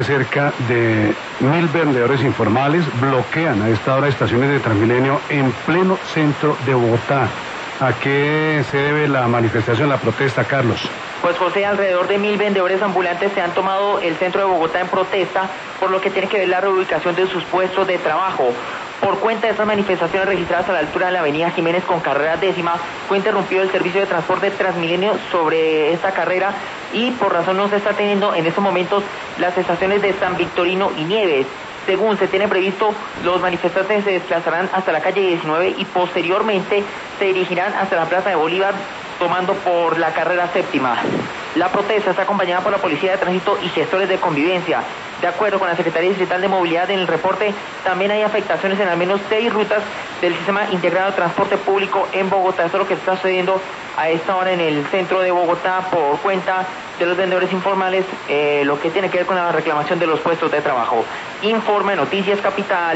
Cerca de 1000 vendedores informales bloquean a esta hora estaciones de Transmilenio en pleno centro de Bogotá. ¿A qué se debe la manifestación, la protesta, Carlos? Pues José, alrededor de 1000 vendedores ambulantes se han tomado el centro de Bogotá en protesta por lo que tiene que ver la reubicación de sus puestos de trabajo. Por cuenta de estas manifestaciones registradas a la altura de la avenida Jiménez con carrera 10ª, fue interrumpido el servicio de transporte Transmilenio sobre esta carrera y por razón no se está teniendo en estos momentos las estaciones de San Victorino y Nieves. Según se tiene previsto, los manifestantes se desplazarán hasta la calle 19 y posteriormente se dirigirán hasta la Plaza de Bolívar, tomando por la carrera 7ª. La protesta está acompañada por la Policía de Tránsito y gestores de convivencia. De acuerdo con la Secretaría Distrital de Movilidad, en el reporte también hay afectaciones en al menos 6 rutas del Sistema Integrado de Transporte Público en Bogotá. Esto es lo que está sucediendo a esta hora en el centro de Bogotá por cuenta de los vendedores informales, lo que tiene que ver con la reclamación de los puestos de trabajo. Informe Noticias Capital.